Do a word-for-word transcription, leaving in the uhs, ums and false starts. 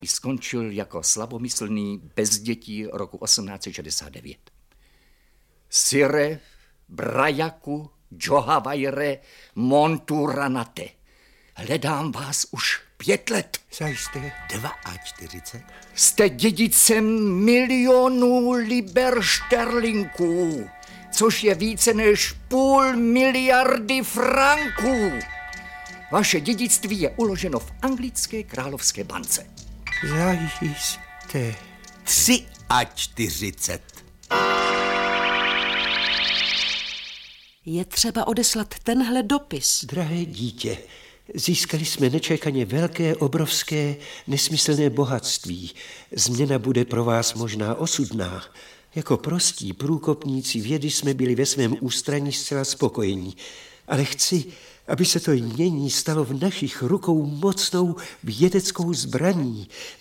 Skončil jako slabomyslný bez dětí roku osmnáct set šedesát devět. Sire, brajaku, džohavajre, monturanate. Hledám vás už pět let. Zajisté čtyřicet dva. Jste dědicem milionů liber šterlinků, což je více než půl miliardy franků. Vaše dědictví je uloženo v anglické královské bance. Zajisté čtyřicet tři. Je třeba odeslat tenhle dopis. Drahé dítě, získali jsme nečekaně velké, obrovské, nesmyslné bohatství. Změna bude pro vás možná osudná. Jako prostí průkopníci vědy jsme byli ve svém ústraní zcela spokojení. Ale chci, aby se to jmění stalo v našich rukou mocnou vědeckou zbraní.